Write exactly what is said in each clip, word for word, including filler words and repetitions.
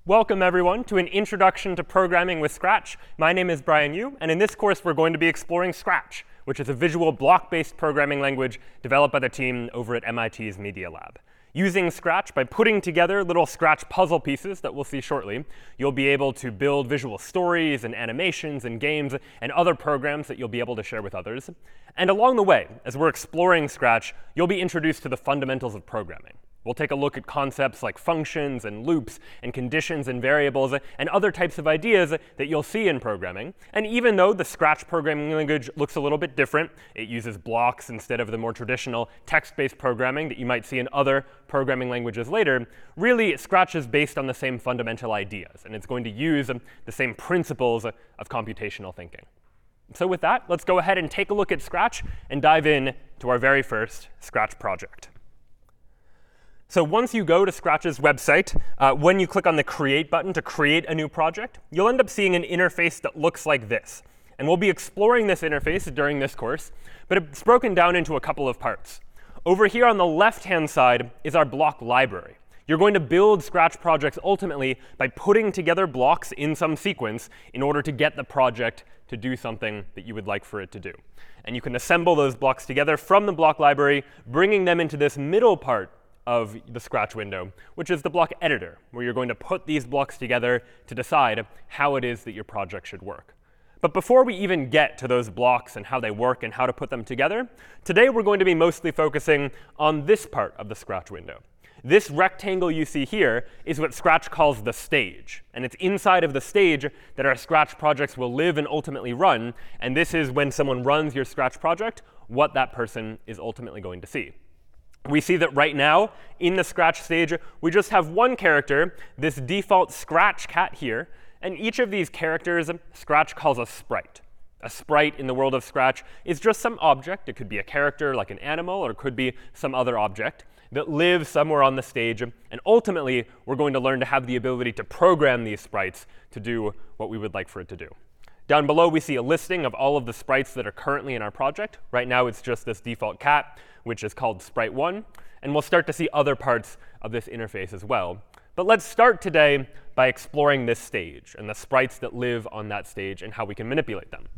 Welcome, everyone, to an introduction to programming with Scratch. My name is Brian Yu, and in this course, we're going to be exploring Scratch, which is a visual block-based programming language developed by the team over at M I T's Media Lab. Using Scratch, by putting together little Scratch puzzle pieces that we'll see shortly, you'll be able to build visual stories and animations and games and other programs that you'll be able to share with others. And along the way, as we're exploring Scratch, you'll be introduced to the fundamentals of programming. We'll take a look at concepts like functions and loops and conditions and variables and other types of ideas that you'll see in programming. And even though the Scratch programming language looks a little bit different, it uses blocks instead of the more traditional text-based programming that you might see in other programming languages later, really Scratch is based on the same fundamental ideas, and it's going to use the same principles of computational thinking. So with that, let's go ahead and take a look at Scratch and dive in to our very first Scratch project. So once you go to Scratch's website, uh, when you click on the Create button to create a new project, you'll end up seeing an interface that looks like this. And we'll be exploring this interface during this course, but it's broken down into a couple of parts. Over here on the left-hand side is our block library. You're going to build Scratch projects ultimately by putting together blocks in some sequence in order to get the project to do something that you would like for it to do. And you can assemble those blocks together from the block library, bringing them into this middle part of the Scratch window, which is the block editor, where you're going to put these blocks together to decide how it is that your project should work. But before we even get to those blocks and how they work and how to put them together, today we're going to be mostly focusing on this part of the Scratch window. This rectangle you see here is what Scratch calls the stage. And it's inside of the stage that our Scratch projects will live and ultimately run. And this is when someone runs your Scratch project, what that person is ultimately going to see. We see that right now, in the Scratch stage, we just have one character, this default Scratch cat here. And each of these characters, Scratch calls a sprite. A sprite in the world of Scratch is just some object. It could be a character like an animal, or it could be some other object that lives somewhere on the stage. And ultimately, we're going to learn to have the ability to program these sprites to do what we would like for it to do. Down below, we see a listing of all of the sprites that are currently in our project. Right now, it's just this default cat, which is called sprite one. And we'll start to see other parts of this interface as well. But let's start today by exploring this stage and the sprites that live on that stage and how we can manipulate them.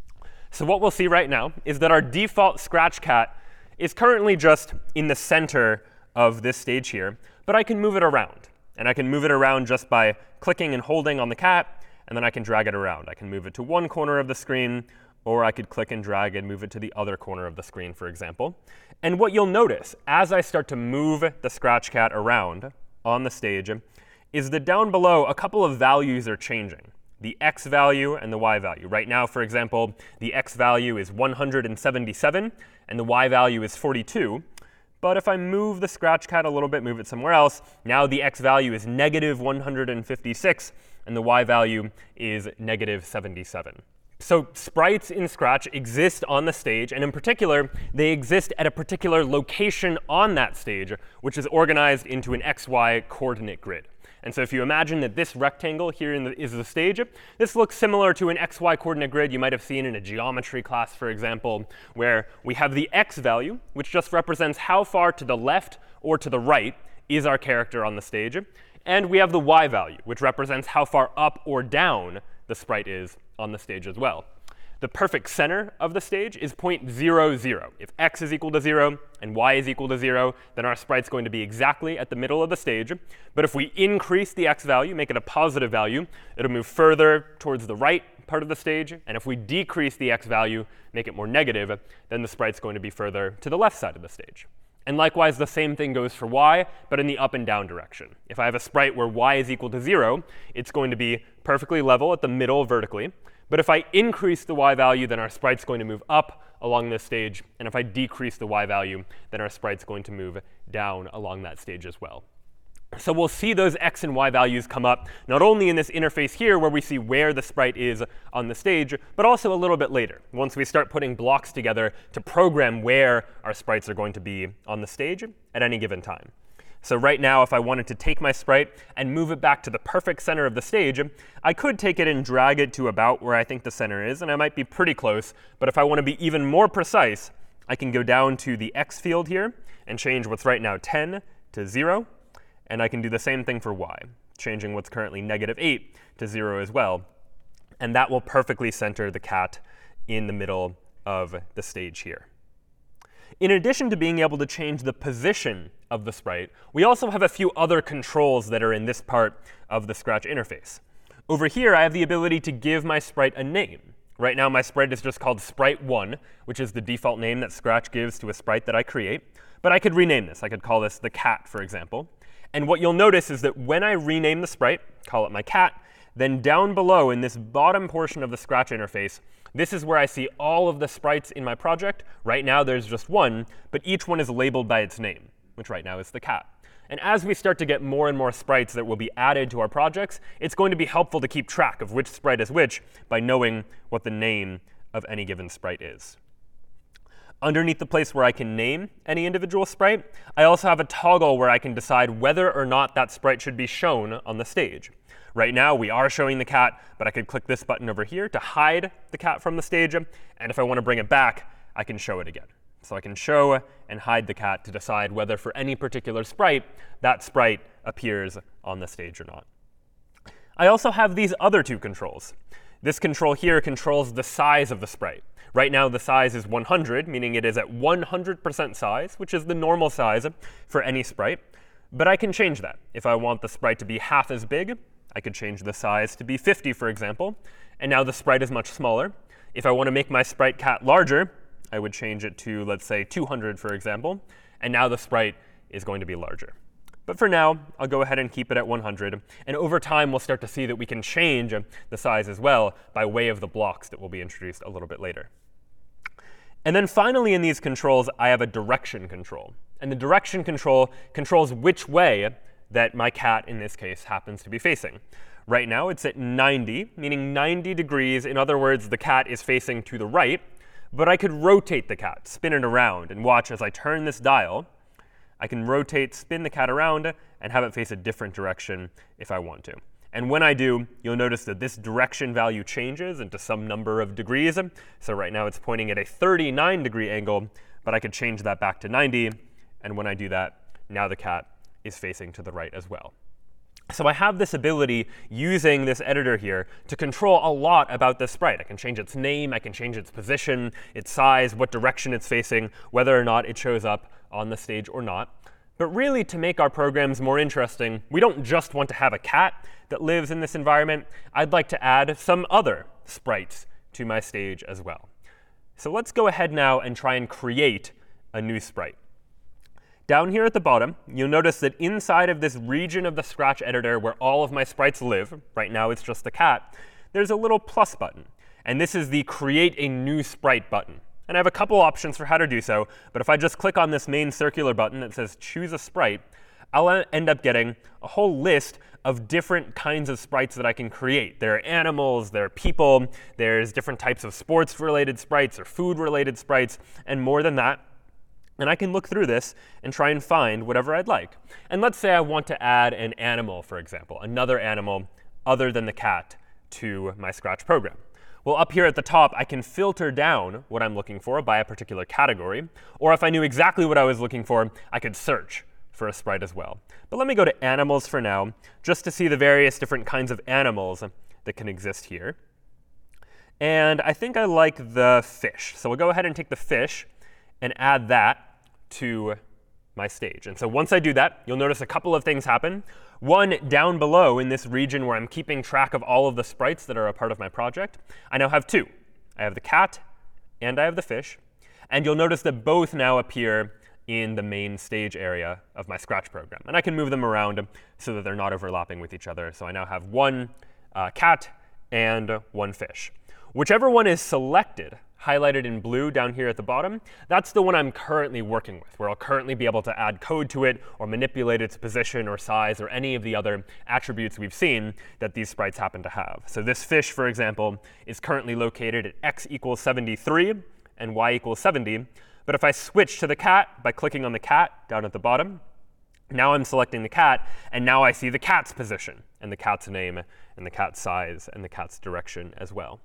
So what we'll see right now is that our default Scratch cat is currently just in the center of this stage here. But I can move it around. And I can move it around just by clicking and holding on the cat. And then I can drag it around. I can move it to one corner of the screen, or I could click and drag and move it to the other corner of the screen, for example. And what you'll notice as I start to move the Scratch cat around on the stage is that down below, a couple of values are changing. The x value and the y value. Right now, for example, the x value is one hundred seventy-seven, and the y value is forty-two. But if I move the Scratch cat a little bit, move it somewhere else, now the x value is negative one hundred fifty-six, and the y value is negative seventy-seven. So sprites in Scratch exist on the stage, and in particular, they exist at a particular location on that stage, which is organized into an x y coordinate grid. And so if you imagine that this rectangle here in the, is the stage, this looks similar to an x y coordinate grid you might have seen in a geometry class, for example, where we have the x value, which just represents how far to the left or to the right is our character on the stage. And we have the y value, which represents how far up or down the sprite is on the stage as well. The perfect center of the stage is zero point zero zero. If x is equal to zero and y is equal to zero, then our sprite's going to be exactly at the middle of the stage. But if we increase the x value, make it a positive value, it'll move further towards the right part of the stage. And if we decrease the x value, make it more negative, then the sprite's going to be further to the left side of the stage. And likewise, the same thing goes for y, but in the up and down direction. If I have a sprite where y is equal to zero, it's going to be perfectly level at the middle vertically. But if I increase the y value, then our sprite's going to move up along this stage. And if I decrease the y value, then our sprite's going to move down along that stage as well. So we'll see those x and y values come up not only in this interface here, where we see where the sprite is on the stage, but also a little bit later, once we start putting blocks together to program where our sprites are going to be on the stage at any given time. So right now, if I wanted to take my sprite and move it back to the perfect center of the stage, I could take it and drag it to about where I think the center is. And I might be pretty close. But if I want to be even more precise, I can go down to the x field here and change what's right now ten to zero. And I can do the same thing for y. changing what's currently negative eight to zero as well. And that will perfectly center the cat in the middle of the stage here. In addition to being able to change the position of the sprite, we also have a few other controls that are in this part of the Scratch interface. Over here, I have the ability to give my sprite a name. Right now, my sprite is just called sprite one, which is the default name that Scratch gives to a sprite that I create. But I could rename this. I could call this the cat, for example. And what you'll notice is that when I rename the sprite, call it my cat, then down below in this bottom portion of the Scratch interface, this is where I see all of the sprites in my project. Right now, there's just one, but each one is labeled by its name, which right now is the cat. And as we start to get more and more sprites that will be added to our projects, it's going to be helpful to keep track of which sprite is which by knowing what the name of any given sprite is. Underneath the place where I can name any individual sprite, I also have a toggle where I can decide whether or not that sprite should be shown on the stage. Right now, we are showing the cat, but I could click this button over here to hide the cat from the stage. And if I want to bring it back, I can show it again. So I can show and hide the cat to decide whether for any particular sprite, that sprite appears on the stage or not. I also have these other two controls. This control here controls the size of the sprite. Right now, the size is one hundred, meaning it is at one hundred percent size, which is the normal size for any sprite. But I can change that. If I want the sprite to be half as big, I could change the size to be fifty, for example. And now the sprite is much smaller. If I want to make my sprite cat larger, I would change it to, let's say, two hundred, for example. And now the sprite is going to be larger. But for now, I'll go ahead and keep it at one hundred. And over time, we'll start to see that we can change the size as well by way of the blocks that will be introduced a little bit later. And then finally, in these controls, I have a direction control. And the direction control controls which way that my cat, in this case, happens to be facing. Right now, it's at ninety, meaning ninety degrees. In other words, the cat is facing to the right. But I could rotate the cat, spin it around, and watch as I turn this dial. I can rotate, spin the cat around, and have it face a different direction if I want to. And when I do, you'll notice that this direction value changes into some number of degrees. So right now, it's pointing at a thirty-nine degree angle. But I could change that back to ninety. And when I do that, now the cat is facing to the right as well. So I have this ability using this editor here to control a lot about this sprite. I can change its name, I can change its position, its size, what direction it's facing, whether or not it shows up on the stage or not. But really, to make our programs more interesting, we don't just want to have a cat that lives in this environment. I'd like to add some other sprites to my stage as well. So let's go ahead now and try and create a new sprite. Down here at the bottom, you'll notice that inside of this region of the Scratch editor where all of my sprites live, right now it's just the cat, there's a little plus button. And this is the Create a New Sprite button. And I have a couple options for how to do so. But if I just click on this main circular button that says Choose a Sprite, I'll end up getting a whole list of different kinds of sprites that I can create. There are animals, there are people, there's different types of sports-related sprites or food-related sprites, and more than that. And I can look through this and try and find whatever I'd like. And let's say I want to add an animal, for example, another animal other than the cat to my Scratch program. Well, up here at the top, I can filter down what I'm looking for by a particular category. Or if I knew exactly what I was looking for, I could search for a sprite as well. But let me go to animals for now, just to see the various different kinds of animals that can exist here. And I think I like the fish. So we'll go ahead and take the fish and add that to my stage. And so once I do that, you'll notice a couple of things happen. One, down below in this region where I'm keeping track of all of the sprites that are a part of my project, I now have two. I have the cat and I have the fish. And you'll notice that both now appear in the main stage area of my Scratch program. And I can move them around so that they're not overlapping with each other. So I now have one uh, cat and one fish. Whichever one is selected, highlighted in blue down here at the bottom, that's the one I'm currently working with, where I'll currently be able to add code to it or manipulate its position or size or any of the other attributes we've seen that these sprites happen to have. So this fish, for example, is currently located at x equals seventy-three and y equals seventy. But if I switch to the cat by clicking on the cat down at the bottom, now I'm selecting the cat, and now I see the cat's position and the cat's name and the cat's size and the cat's direction as well.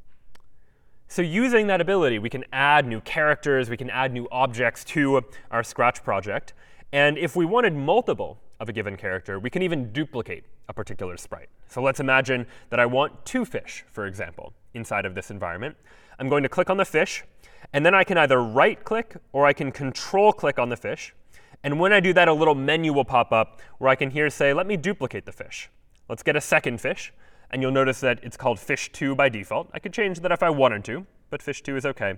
So using that ability, we can add new characters, we can add new objects to our Scratch project. And if we wanted multiple of a given character, we can even duplicate a particular sprite. So let's imagine that I want two fish, for example, inside of this environment. I'm going to click on the fish, and then I can either right-click or I can control-click on the fish. And when I do that, a little menu will pop up where I can here say, let me duplicate the fish. Let's get a second fish. And you'll notice that it's called fish two by default. I could change that if I wanted to, but fish two is OK.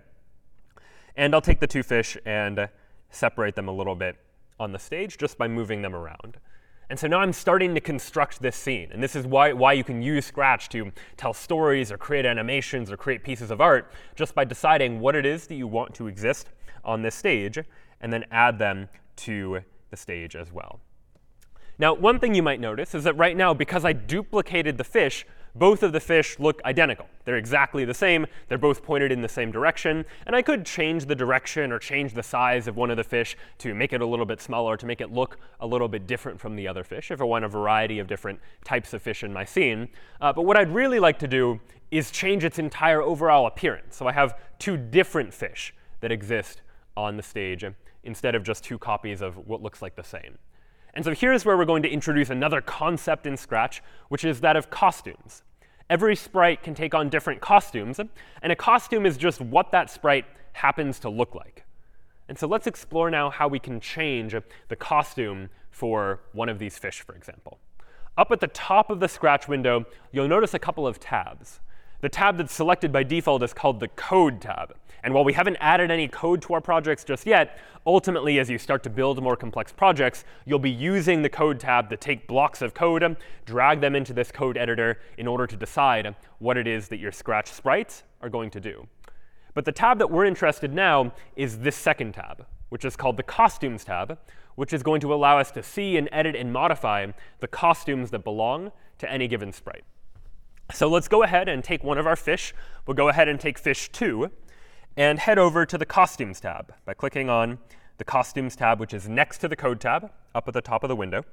And I'll take the two fish and uh, separate them a little bit on the stage just by moving them around. And so now I'm starting to construct this scene. And this is why, why you can use Scratch to tell stories or create animations or create pieces of art, just by deciding what it is that you want to exist on this stage, and then add them to the stage as well. Now, one thing you might notice is that right now, because I duplicated the fish, both of the fish look identical. They're exactly the same. They're both pointed in the same direction. And I could change the direction or change the size of one of the fish to make it a little bit smaller, to make it look a little bit different from the other fish, if I want a variety of different types of fish in my scene. Uh, but what I'd really like to do is change its entire overall appearance. So I have two different fish that exist on the stage instead of just two copies of what looks like the same. And so here's where we're going to introduce another concept in Scratch, which is that of costumes. Every sprite can take on different costumes, and a costume is just what that sprite happens to look like. And so let's explore now how we can change the costume for one of these fish, for example. Up at the top of the Scratch window, you'll notice a couple of tabs. The tab that's selected by default is called the Code tab. And while we haven't added any code to our projects just yet, ultimately, as you start to build more complex projects, you'll be using the Code tab to take blocks of code, drag them into this code editor in order to decide what it is that your Scratch sprites are going to do. But the tab that we're interested in now is this second tab, which is called the Costumes tab, which is going to allow us to see and edit and modify the costumes that belong to any given sprite. So let's go ahead and take one of our fish. We'll go ahead and take fish two and head over to the Costumes tab by clicking on the Costumes tab, which is next to the Code tab up at the top of the window.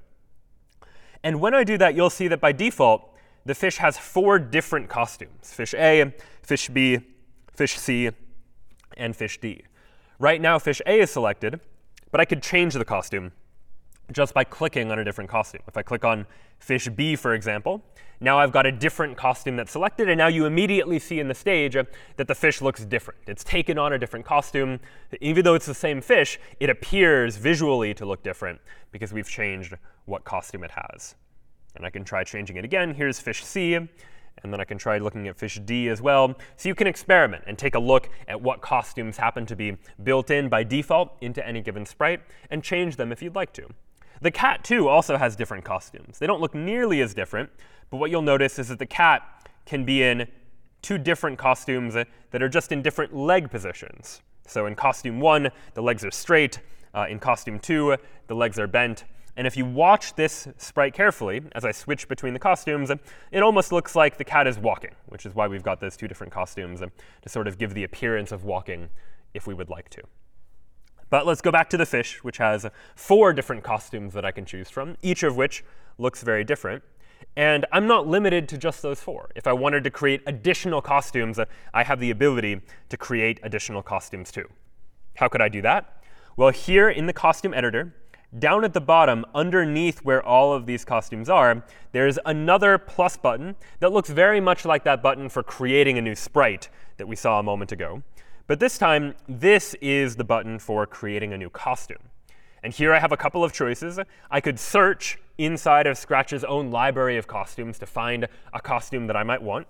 And when I do that, you'll see that by default, the fish has four different costumes: fish A, fish B, fish C, and fish D. Right now, fish A is selected, but I could change the costume just by clicking on a different costume. If I click on fish B, for example, now I've got a different costume that's selected, and now you immediately see in the stage uh, that the fish looks different. It's taken on a different costume. Even though it's the same fish, it appears visually to look different because we've changed what costume it has. And I can try changing it again. Here's fish C, and then I can try looking at fish D as well. So you can experiment and take a look at what costumes happen to be built in by default into any given sprite and change them if you'd like to. The cat, too, also has different costumes. They don't look nearly as different, but what you'll notice is that the cat can be in two different costumes that are just in different leg positions. So in costume one, the legs are straight. Uh, in costume two, the legs are bent. And if you watch this sprite carefully, as I switch between the costumes, it almost looks like the cat is walking, which is why we've got those two different costumes to sort of give the appearance of walking if we would like to. But let's go back to the fish, which has four different costumes that I can choose from, each of which looks very different. And I'm not limited to just those four. If I wanted to create additional costumes, I have the ability to create additional costumes too. How could I do that? Well, here in the costume editor, down at the bottom, underneath where all of these costumes are, there's another plus button that looks very much like that button for creating a new sprite that we saw a moment ago. But this time, this is the button for creating a new costume. And here I have a couple of choices. I could search inside of Scratch's own library of costumes to find a costume that I might want.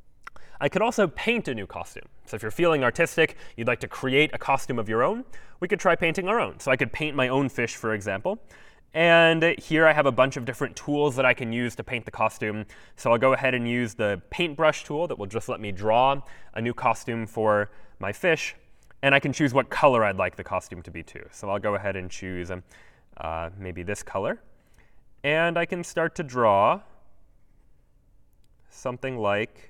I could also paint a new costume. So if you're feeling artistic, you'd like to create a costume of your own, we could try painting our own. So I could paint my own fish, for example. And here I have a bunch of different tools that I can use to paint the costume. So I'll go ahead and use the paintbrush tool that will just let me draw a new costume for my fish. And I can choose what color I'd like the costume to be too. So I'll go ahead and choose um, uh, maybe this color. And I can start to draw something like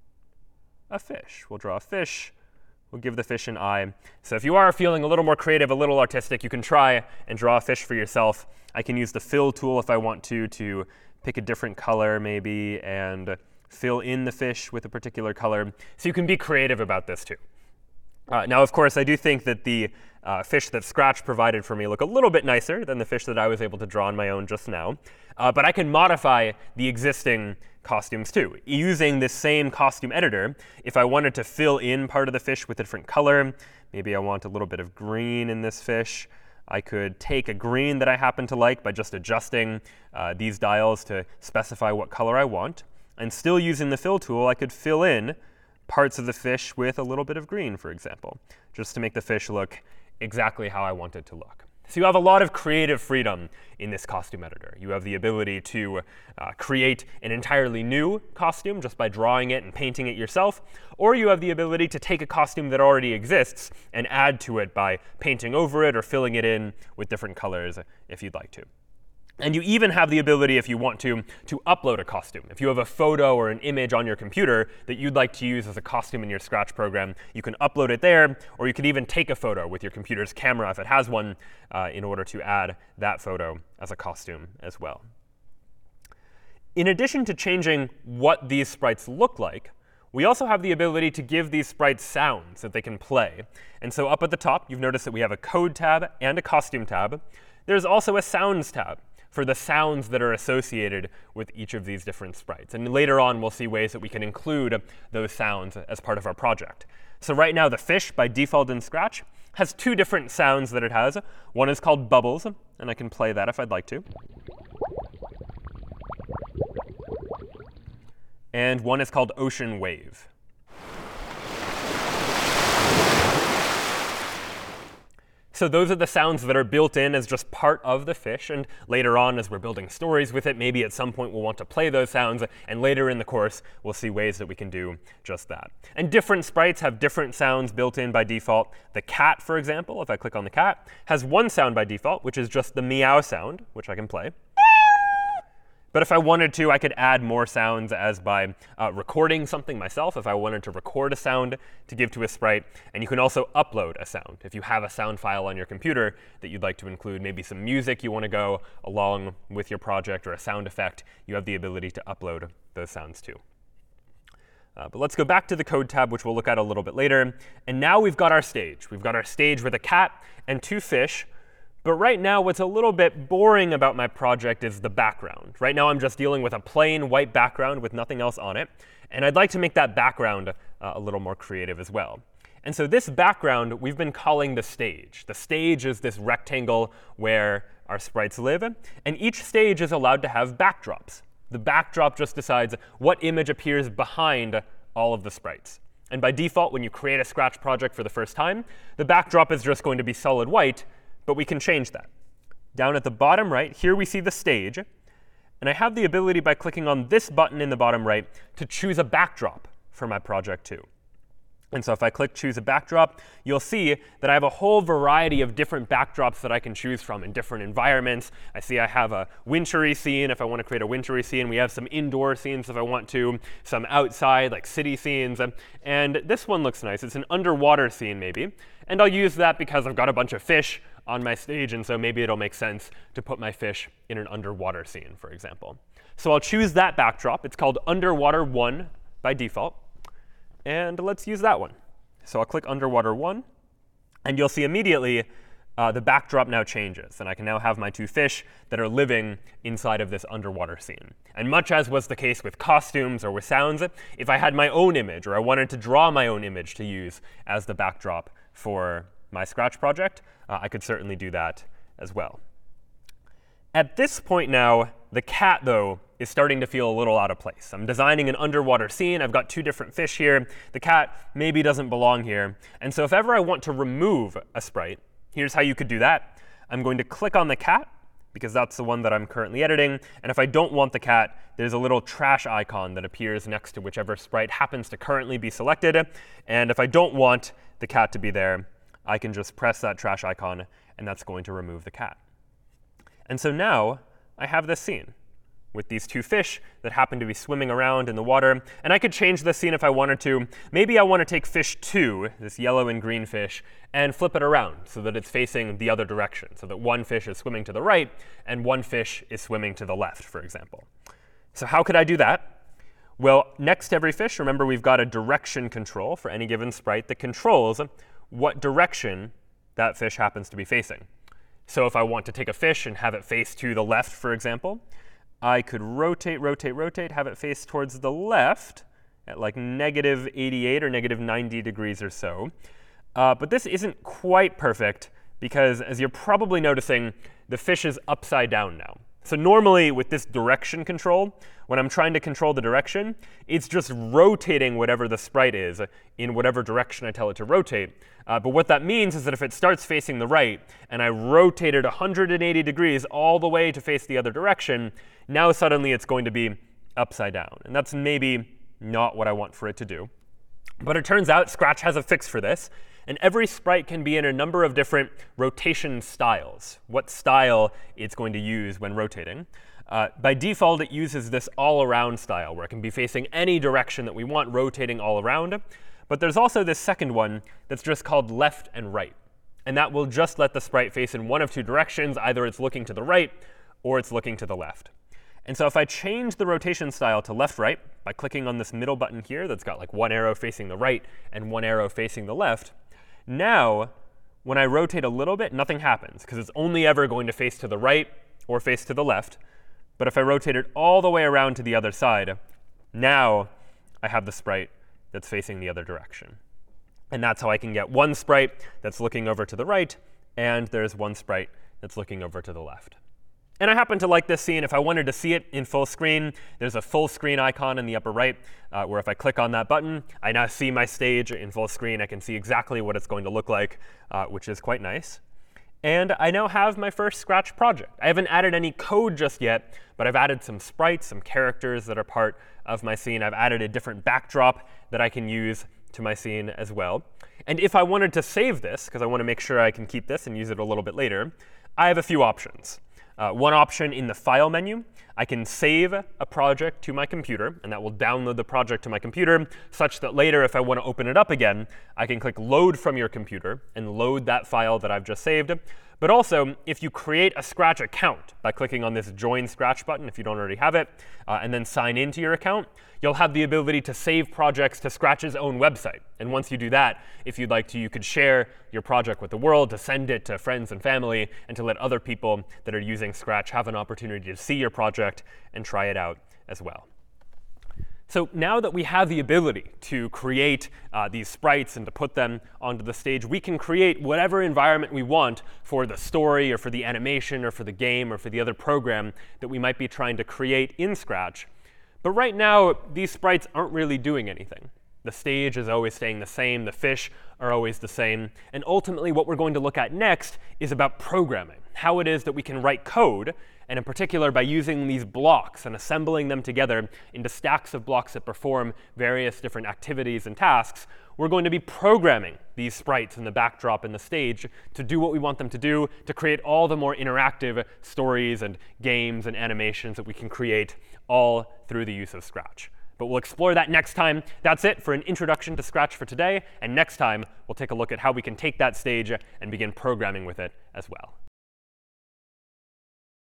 a fish. We'll draw a fish. We'll give the fish an eye. So if you are feeling a little more creative, a little artistic, you can try and draw a fish for yourself. I can use the fill tool if I want to, to pick a different color maybe and fill in the fish with a particular color. So you can be creative about this too. Uh, now, of course, I do think that the uh, fish that Scratch provided for me look a little bit nicer than the fish that I was able to draw on my own just now. Uh, but I can modify the existing costumes too. Using this same costume editor, if I wanted to fill in part of the fish with a different color, maybe I want a little bit of green in this fish, I could take a green that I happen to like by just adjusting uh, these dials to specify what color I want. And still using the fill tool, I could fill in parts of the fish with a little bit of green, for example, just to make the fish look exactly how I want it to look. So you have a lot of creative freedom in this costume editor. You have the ability to uh, create an entirely new costume just by drawing it and painting it yourself, or you have the ability to take a costume that already exists and add to it by painting over it or filling it in with different colors if you'd like to. And you even have the ability, if you want to, to upload a costume. If you have a photo or an image on your computer that you'd like to use as a costume in your Scratch program, you can upload it there, or you can even take a photo with your computer's camera, if it has one, uh, in order to add that photo as a costume as well. In addition to changing what these sprites look like, we also have the ability to give these sprites sounds that they can play. And so up at the top, you've noticed that we have a code tab and a costume tab. There's also a sounds tab for the sounds that are associated with each of these different sprites. And later on, we'll see ways that we can include those sounds as part of our project. So right now, the fish, by default in Scratch, has two different sounds that it has. One is called bubbles, and I can play that if I'd like to. And one is called ocean wave. So those are the sounds that are built in as just part of the fish. And later on, as we're building stories with it, maybe at some point we'll want to play those sounds. And later in the course, we'll see ways that we can do just that. And different sprites have different sounds built in by default. The cat, for example, if I click on the cat, has one sound by default, which is just the meow sound, which I can play. But if I wanted to, I could add more sounds as by uh, recording something myself, if I wanted to record a sound to give to a sprite. And you can also upload a sound. If you have a sound file on your computer that you'd like to include, maybe some music you want to go along with your project or a sound effect, you have the ability to upload those sounds too. Uh, but let's go back to the code tab, which we'll look at a little bit later. And now we've got our stage. We've got our stage with a cat and two fish. But right now, what's a little bit boring about my project is the background. Right now, I'm just dealing with a plain white background with nothing else on it. And I'd like to make that background uh, a little more creative as well. And so this background, we've been calling the stage. The stage is this rectangle where our sprites live. And each stage is allowed to have backdrops. The backdrop just decides what image appears behind all of the sprites. And by default, when you create a Scratch project for the first time, the backdrop is just going to be solid white. But we can change that. Down at the bottom right, here we see the stage. And I have the ability by clicking on this button in the bottom right to choose a backdrop for my project too. And so if I click Choose a Backdrop, you'll see that I have a whole variety of different backdrops that I can choose from in different environments. I see I have a wintry scene if I want to create a wintry scene. We have some indoor scenes if I want to, some outside, like city scenes. And this one looks nice. It's an underwater scene, maybe. And I'll use that because I've got a bunch of fish on my stage, and so maybe it'll make sense to put my fish in an underwater scene, for example. So I'll choose that backdrop. It's called Underwater one by default. And let's use that one. So I'll click Underwater one, and you'll see immediately uh, the backdrop now changes. And I can now have my two fish that are living inside of this underwater scene. And much as was the case with costumes or with sounds, if I had my own image, or I wanted to draw my own image to use as the backdrop for my Scratch project, uh, I could certainly do that as well. At this point now, the cat, though, is starting to feel a little out of place. I'm designing an underwater scene. I've got two different fish here. The cat maybe doesn't belong here. And so if ever I want to remove a sprite, here's how you could do that. I'm going to click on the cat, because that's the one that I'm currently editing. And if I don't want the cat, there's a little trash icon that appears next to whichever sprite happens to currently be selected. And if I don't want the cat to be there, I can just press that trash icon, and that's going to remove the cat. And so now I have this scene with these two fish that happen to be swimming around in the water. And I could change the scene if I wanted to. Maybe I want to take fish two, this yellow and green fish, and flip it around so that it's facing the other direction, so that one fish is swimming to the right and one fish is swimming to the left, for example. So how could I do that? Well, next to every fish, remember we've got a direction control for any given sprite that controls what direction that fish happens to be facing. So if I want to take a fish and have it face to the left, for example, I could rotate, rotate, rotate, have it face towards the left at like negative eighty-eight or negative ninety degrees or so. Uh, but this isn't quite perfect because, as you're probably noticing, the fish is upside down now. So normally, with this direction control, when I'm trying to control the direction, it's just rotating whatever the sprite is in whatever direction I tell it to rotate. Uh, but what that means is that if it starts facing the right, and I rotate it one hundred eighty degrees all the way to face the other direction, now suddenly it's going to be upside down. And that's maybe not what I want for it to do. But it turns out Scratch has a fix for this. And every sprite can be in a number of different rotation styles, what style it's going to use when rotating. Uh, by default, it uses this all-around style, where it can be facing any direction that we want, rotating all around. But there's also this second one that's just called left and right. And that will just let the sprite face in one of two directions. Either it's looking to the right, or it's looking to the left. And so if I change the rotation style to left-right by clicking on this middle button here that's got like one arrow facing the right and one arrow facing the left, now, when I rotate a little bit, nothing happens, because it's only ever going to face to the right or face to the left. But if I rotate it all the way around to the other side, now I have the sprite that's facing the other direction. And that's how I can get one sprite that's looking over to the right, and there's one sprite that's looking over to the left. And I happen to like this scene. If I wanted to see it in full screen, there's a full screen icon in the upper right, uh, where if I click on that button, I now see my stage in full screen. I can see exactly what it's going to look like, uh, which is quite nice. And I now have my first Scratch project. I haven't added any code just yet, but I've added some sprites, some characters that are part of my scene. I've added a different backdrop that I can use to my scene as well. And if I wanted to save this, because I want to make sure I can keep this and use it a little bit later, I have a few options. Uh, one option in the File menu, I can save a project to my computer, and that will download the project to my computer, such that later, if I want to open it up again, I can click Load from your computer and load that file that I've just saved. But also, if you create a Scratch account by clicking on this Join Scratch button, if you don't already have it, uh, and then sign into your account, you'll have the ability to save projects to Scratch's own website. And once you do that, if you'd like to, you could share your project with the world, to send it to friends and family, and to let other people that are using Scratch have an opportunity to see your project and try it out as well. So now that we have the ability to create uh, these sprites and to put them onto the stage, we can create whatever environment we want for the story or for the animation or for the game or for the other program that we might be trying to create in Scratch. But right now, these sprites aren't really doing anything. The stage is always staying the same. The fish are always the same. And ultimately, what we're going to look at next is about programming, how it is that we can write code, and in particular, by using these blocks and assembling them together into stacks of blocks that perform various different activities and tasks, we're going to be programming these sprites in the backdrop and the stage to do what we want them to do, to create all the more interactive stories and games and animations that we can create all through the use of Scratch. But we'll explore that next time. That's it for an introduction to Scratch for today. And next time, we'll take a look at how we can take that stage and begin programming with it as well.